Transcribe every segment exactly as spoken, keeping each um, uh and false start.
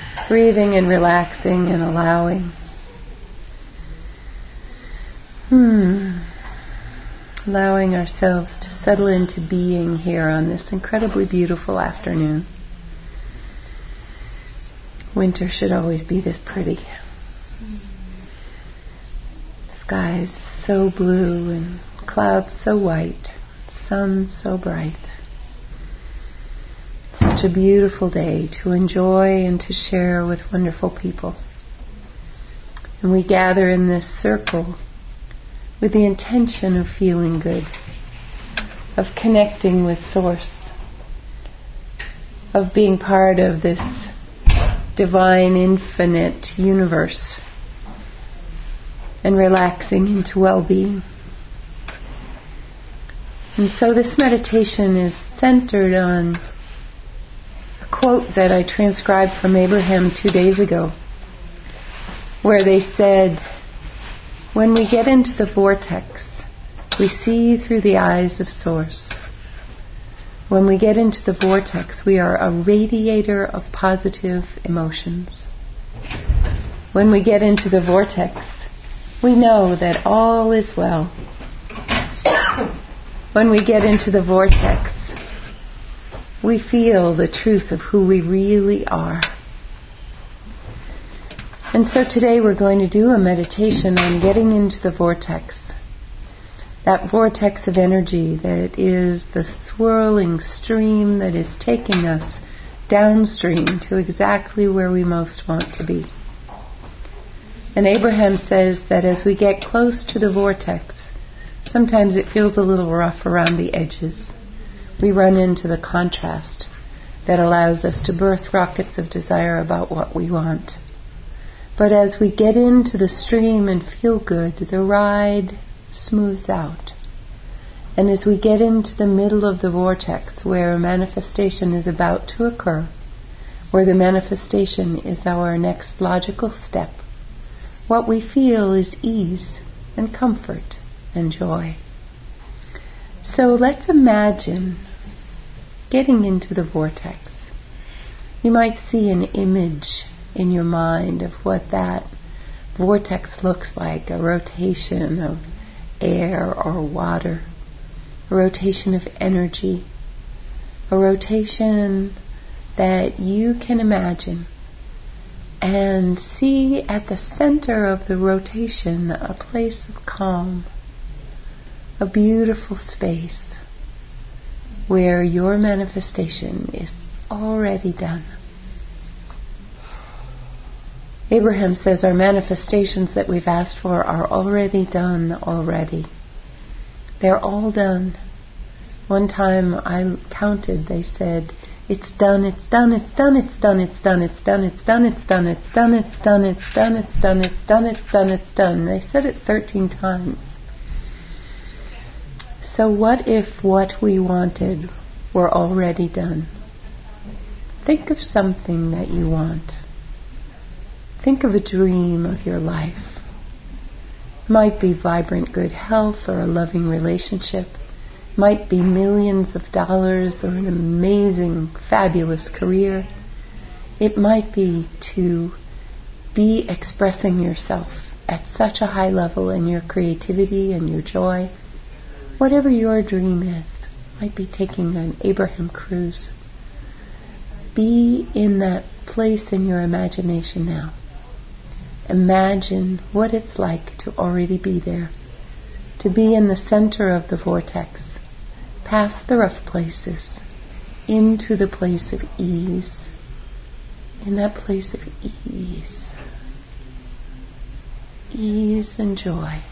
Breathing and relaxing and allowing. Hmm. Allowing ourselves to settle into being here on this incredibly beautiful afternoon. Winter should always be this pretty. Skies so blue and clouds so white, sun so bright. Such a beautiful day to enjoy and to share with wonderful people. And we gather in this circle with the intention of feeling good, of connecting with Source, of being part of this divine, infinite universe, and relaxing into well-being. And so this meditation is centered on a quote that I transcribed from Abraham two days ago, where they said, when we get into the vortex, we see through the eyes of Source. When we get into the vortex, we are a radiator of positive emotions. When we get into the vortex, we know that all is well. When we get into the vortex, we feel the truth of who we really are. And so today we're going to do a meditation on getting into the vortex. That vortex of energy that is the swirling stream that is taking us downstream to exactly where we most want to be. And Abraham says that as we get close to the vortex, sometimes it feels a little rough around the edges. We run into the contrast that allows us to birth rockets of desire about what we want. But as we get into the stream and feel good, the ride smooths out. And as we get into the middle of the vortex, where manifestation is about to occur, where the manifestation is our next logical step, what we feel is ease and comfort and joy. So let's imagine getting into the vortex. You might see an image in your mind of what that vortex looks like, a rotation of air or water, a rotation of energy, a rotation that you can imagine and see at the center of the rotation a place of calm, a beautiful space where your manifestation is already done. Abraham says our manifestations that we've asked for are already done already. They're all done. One time I counted, they said, it's done, it's done, it's done, it's done, it's done, it's done, it's done, it's done, it's done, it's done, it's done, it's done, it's done, it's done, it's done. They said it thirteen times. So what if what we wanted were already done? Think of something that you want. Think of a dream of your life. It might be vibrant good health or a loving relationship. It might be millions of dollars or an amazing, fabulous career. It might be to be expressing yourself at such a high level in your creativity and your joy. Whatever your dream is, it might be taking an Abraham cruise. Be in that place in your imagination now. Imagine what it's like to already be there, to be in the center of the vortex, past the rough places, into the place of ease, in that place of ease, ease and joy.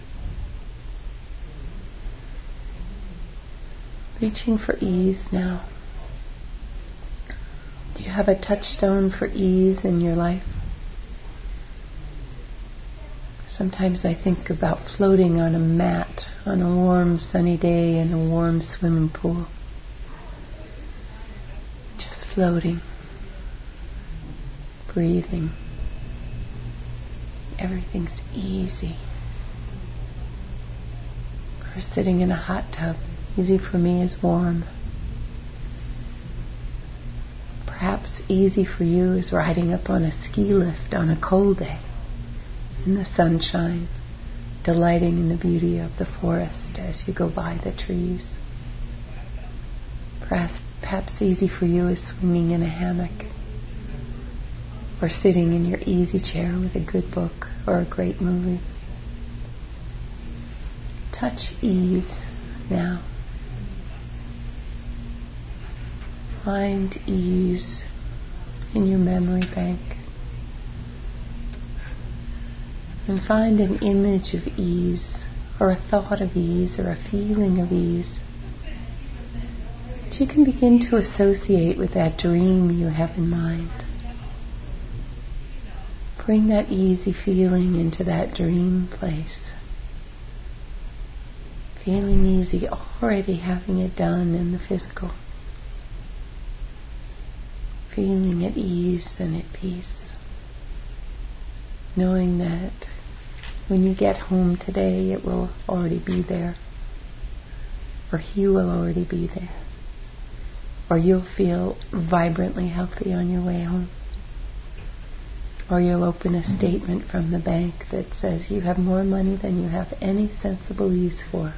Reaching for ease now. Do you have a touchstone for ease in your life? Sometimes I think about floating on a mat on a warm sunny day in a warm swimming pool. Just floating, breathing. Everything's easy. Or sitting in a hot tub. Easy for me is warm. Perhaps easy for you is riding up on a ski lift on a cold day in the sunshine, delighting in the beauty of the forest as you go by the trees. Perhaps, perhaps easy for you is swinging in a hammock or sitting in your easy chair with a good book or a great movie. Touch ease now. Find ease in your memory bank. And find an image of ease, or a thought of ease, or a feeling of ease that you can begin to associate with that dream you have in mind. Bring that easy feeling into that dream place. Feeling easy, already having it done in the physical. Feeling at ease and at peace. Knowing that when you get home today, it will already be there. Or he will already be there. Or you'll feel vibrantly healthy on your way home. Or you'll open a statement from the bank that says you have more money than you have any sensible use for.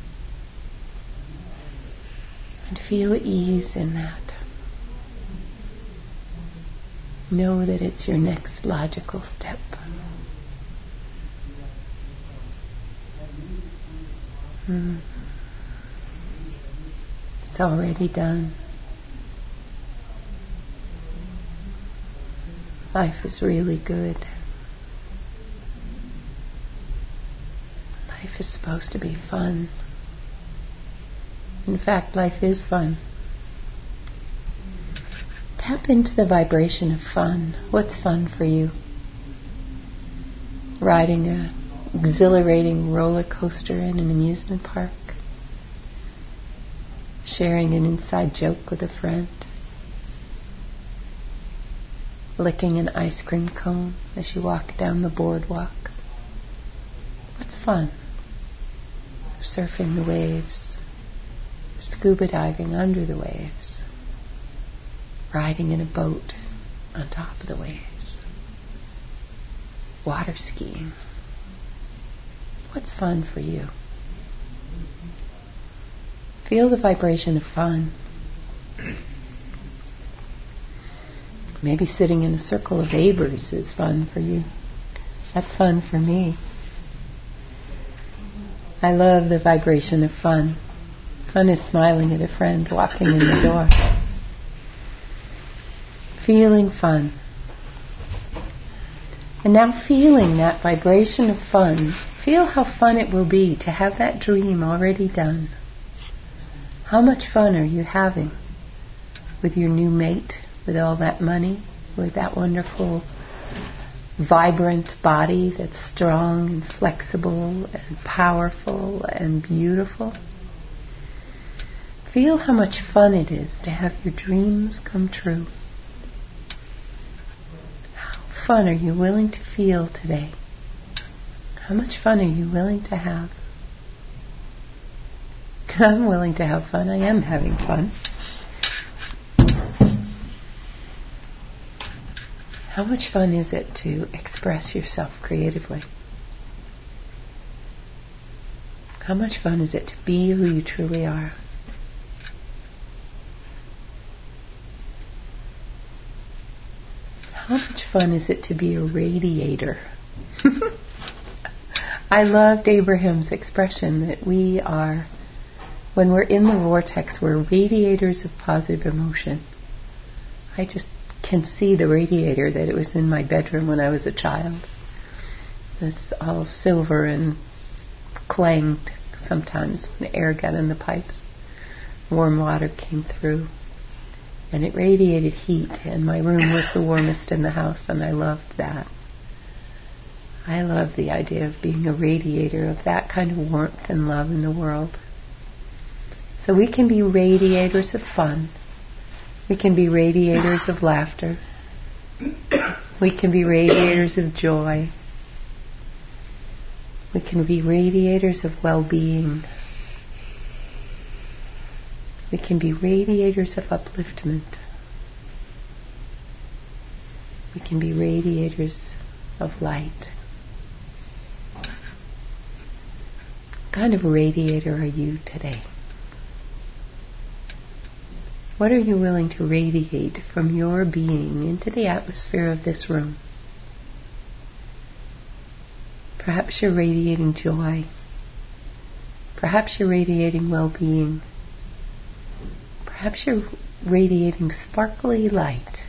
And feel ease in that. Know that it's your next logical step. Mm. It's already done. Life is really good. Life is supposed to be fun. In fact, life is fun. Tap into the vibration of fun. What's fun for you? Riding a exhilarating roller coaster in an amusement park? Sharing an inside joke with a friend? Licking an ice cream cone as you walk down the boardwalk? What's fun? Surfing the waves, scuba diving under the waves, riding in a boat on top of the waves, water skiing. What's fun for you? Feel the vibration of fun. Maybe sitting in a circle of neighbors is fun for you. That's fun for me. I love the vibration of fun. Fun is smiling at a friend walking in the door. Feeling fun. And now feeling that vibration of fun, feel how fun it will be to have that dream already done. How much fun are you having with your new mate, with all that money, with that wonderful, vibrant body that's strong and flexible and powerful and beautiful? Feel how much fun it is to have your dreams come true. How fun are you willing to feel today? How much fun are you willing to have? I'm willing to have fun. I am having fun. How much fun is it to express yourself creatively? How much fun is it to be who you truly are? How much fun is it to be a radiator? I loved Abraham's expression that we are, when we're in the vortex, we're radiators of positive emotion. I just can see the radiator that it was in my bedroom when I was a child. It's all silver and clanged sometimes when the air got in the pipes. Warm water came through. And it radiated heat, and my room was the warmest in the house, and I loved that. I love the idea of being a radiator of that kind of warmth and love in the world. So we can be radiators of fun. We can be radiators of laughter. We can be radiators of joy. We can be radiators of well-being. We can be radiators of upliftment. We can be radiators of light. What kind of radiator are you today? What are you willing to radiate from your being into the atmosphere of this room? Perhaps you're radiating joy. Perhaps you're radiating well-being. Perhaps you're radiating sparkly light.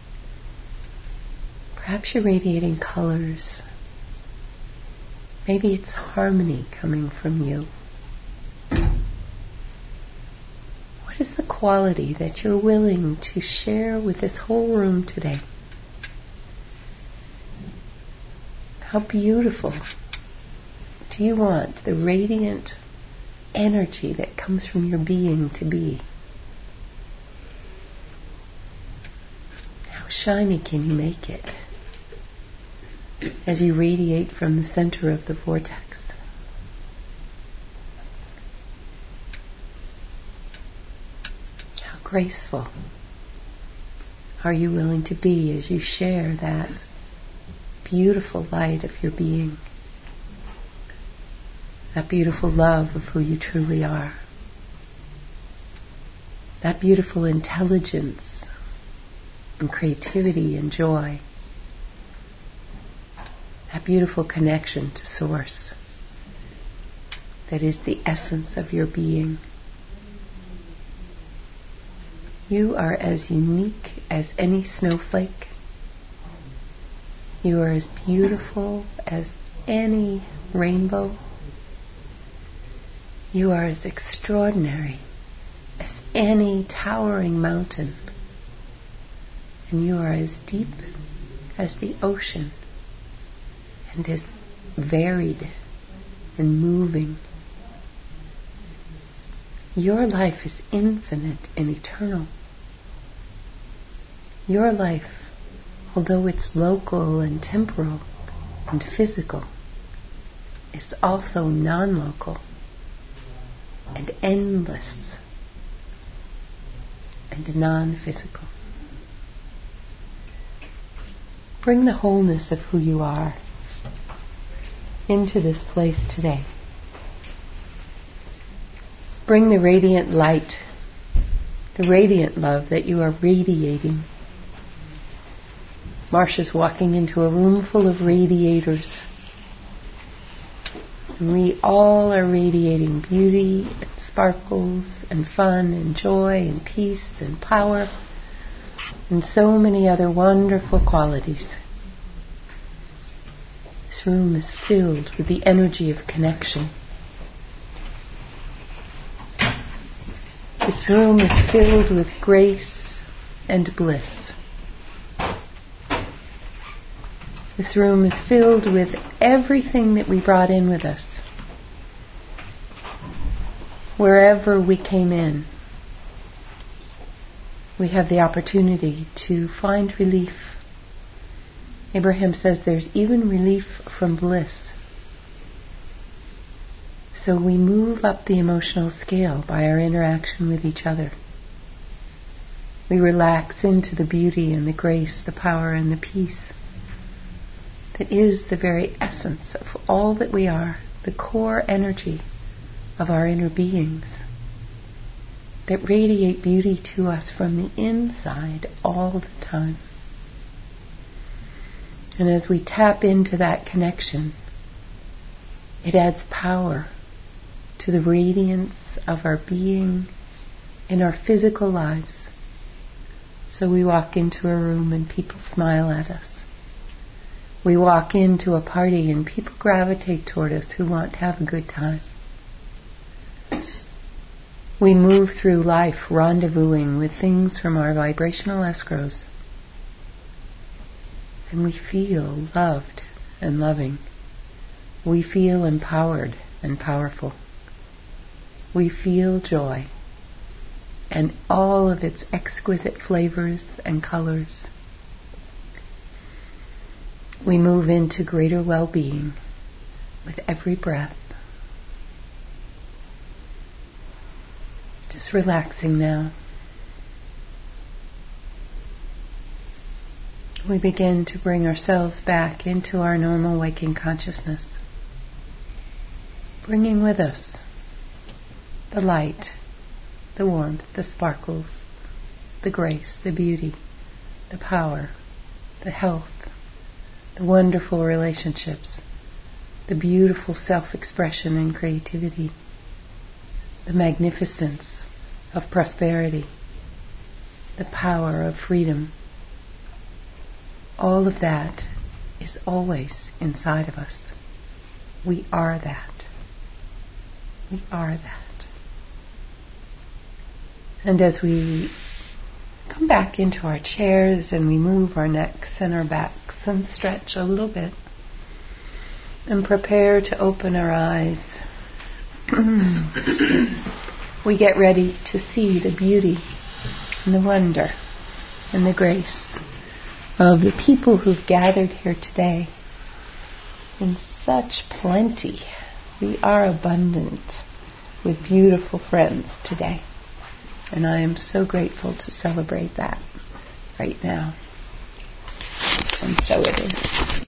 Perhaps you're radiating colors. Maybe it's harmony coming from you. What is the quality that you're willing to share with this whole room today? How beautiful do you want the radiant energy that comes from your being to be? How shiny can you make it as you radiate from the center of the vortex? How graceful are you willing to be as you share that beautiful light of your being, that beautiful love of who you truly are, that beautiful intelligence and creativity and joy, that beautiful connection to Source that is the essence of your being. You are as unique as any snowflake. You are as beautiful as any rainbow. You are as extraordinary as any towering mountain. And you are as deep as the ocean and as varied and moving. Your life is infinite and eternal. Your life, although it's local and temporal and physical, is also non-local and endless and non-physical. Bring the wholeness of who you are into this place today. Bring the radiant light, the radiant love that you are radiating. Marsha's walking into a room full of radiators. And we all are radiating beauty and sparkles and fun and joy and peace and power and so many other wonderful qualities. This room is filled with the energy of connection. This room is filled with grace and bliss. This room is filled with everything that we brought in with us. Wherever we came in, we have the opportunity to find relief. Abraham says there's even relief from bliss. So we move up the emotional scale by our interaction with each other. We relax into the beauty and the grace, the power and the peace that is the very essence of all that we are, the core energy of our inner beings that radiate beauty to us from the inside all the time. And as we tap into that connection, it adds power to the radiance of our being in our physical lives. So we walk into a room and people smile at us. We walk into a party and people gravitate toward us who want to have a good time. We move through life rendezvousing with things from our vibrational escrows. And we feel loved and loving. We feel empowered and powerful. We feel joy and all of its exquisite flavors and colors. We move into greater well-being with every breath. Just relaxing now. we begin to bring ourselves back into our normal waking consciousness, bringing with us the light, the warmth, the sparkles, the grace, the beauty, the power, the health, the wonderful relationships, the beautiful self-expression and creativity, the magnificence of prosperity, the power of freedom. All of that is always inside of us. We are that. We are that. And as we come back into our chairs and we move our necks and our backs and stretch a little bit and prepare to open our eyes, we get ready to see the beauty and the wonder and the grace of the people who've gathered here today in such plenty. We are abundant with beautiful friends today. And I am so grateful to celebrate that right now. And so it is.